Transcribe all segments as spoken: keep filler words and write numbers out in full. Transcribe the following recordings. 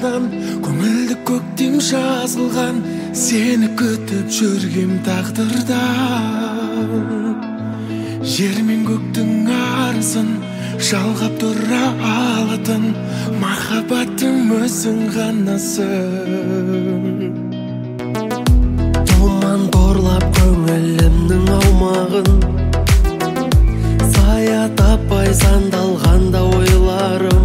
жылдан көңілді көктем жазылған, сені күтіп жүргем тағдырдан. Жер мен көктің арысын жалғап тұра алатын, махаббатым өзің ғанасың. Тұман торлап көңілімнің аумағын, сая таппай сандалғанда ойларым.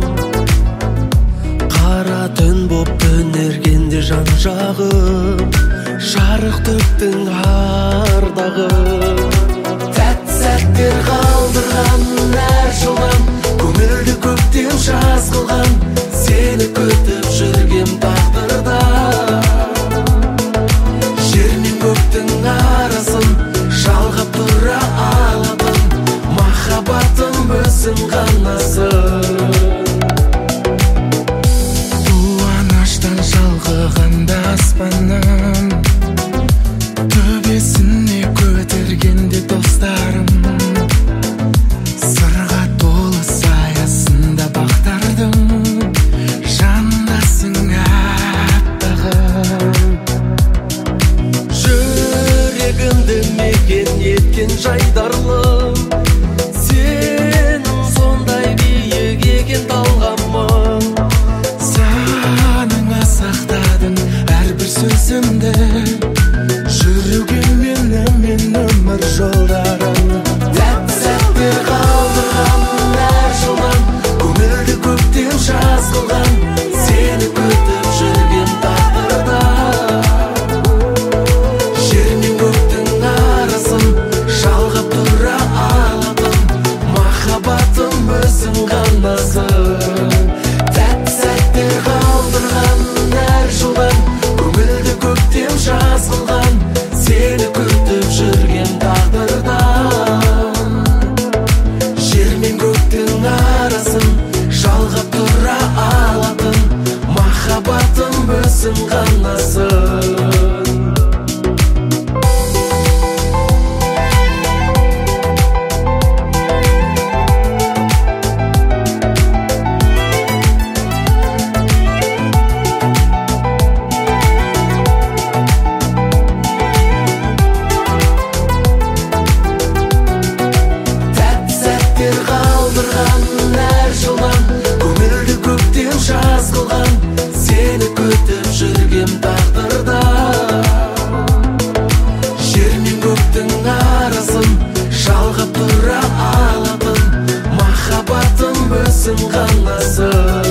Қара түн боп төнергенде жан жағым, жарық төктің ардағым. Тәтті сәттер қалдырған әр жылдан, көңілді көктем жаз қылған, сені күтіп жүргем тағдырда. Жер мен көктің арасын жалғап тұра алатын, махаббатым өзің ғанасың. Дуанаштан жалғығанда аспаннан, төбесіне көтергенде достарым. Сырға толы саясында бақтардың, жанындасың әппағым. Жүрегімді мекен еткен жайдарлым, сенің сондай биік екен талғамың. Саныңа сақтадың әрбір сөзімді, жүруге менімен өмір жолдарым. Тәтті сәттер қалдырған әр жылдан, көңілді көктем жаз қылған, сені күтіп жүргем тағдырда. Жер мен көктің арасын жалғап тұра алатын, махаббатым өзің ғанасың. Тәтті сәттер қалдырған әр жылдан, көңілді көктем жаз қылған, сені күтіп жүрген тағдырдан. Жер мен көктің арасын жалғап тұра алатын, махаббатым өзің ғанасың. Қалдырған әр жылдан, көңілді көктем жаз қылған, сені күтіп жүргем тағдырда. Жер мен көктің арасын жалғап тұра алатын, махаббатым өзің ғанасың.